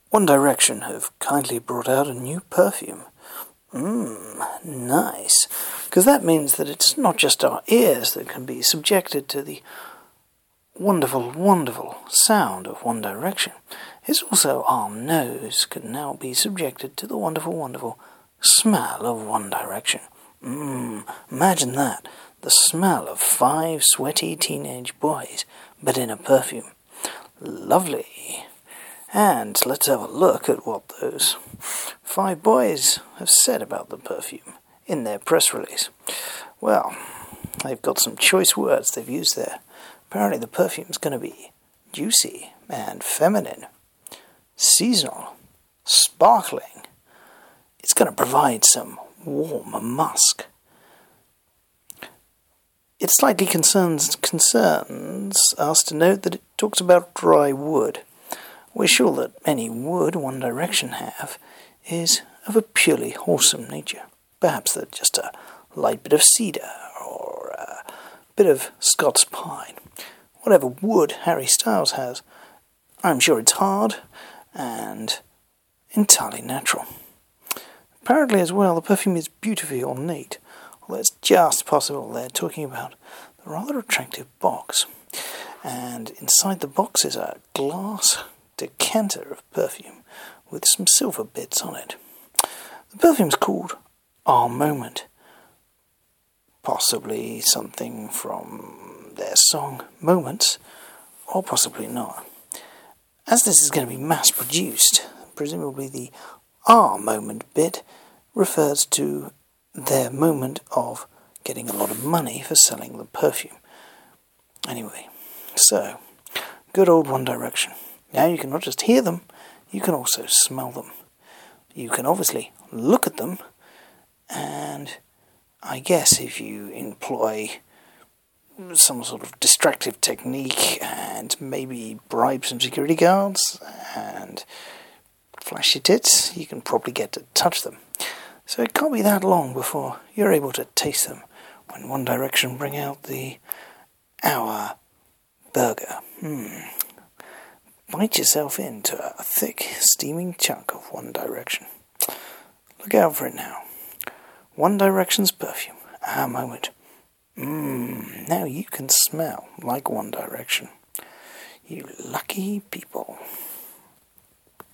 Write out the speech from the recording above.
One Direction have kindly brought out a new perfume. Nice. Because that means that it's not just our ears that can be subjected to the wonderful, wonderful sound of One Direction. It's also our nose can now be subjected to the wonderful, wonderful smell of One Direction. Imagine that. The smell of 5 sweaty teenage boys, but in a perfume. Lovely. And let's have a look at what those 5 boys have said about the perfume in their press release. Well, they've got some choice words they've used there. Apparently the perfume's going to be juicy and feminine, seasonal, sparkling. It's going to provide some warm musk. It slightly concerns us to note that it talks about dry wood. We're sure that any wood One Direction have is of a purely wholesome nature. Perhaps they're just a light bit of cedar or a bit of Scots pine. Whatever wood Harry Styles has, I'm sure it's hard and entirely natural. Apparently as well, the perfume is beautifully ornate, although it's just possible they're talking about the rather attractive box. And inside the box is a glass decanter of perfume with some silver bits on it. The perfume's called Our Moment, possibly something from their song Moments, or possibly not. As this is going to be mass produced, presumably the Our Moment bit refers to their moment of getting a lot of money for selling the perfume. Anyway, so, good old One Direction. Now you can not just hear them, you can also smell them. You can obviously look at them, and I guess if you employ some sort of distractive technique and maybe bribe some security guards and flash your tits, you can probably get to touch them. So it can't be that long before you're able to taste them when One Direction bring out the Our Burger. Bite yourself into a thick, steaming chunk of One Direction. Look out for it now. One Direction's perfume, Our Moment. Now you can smell like One Direction. You lucky people.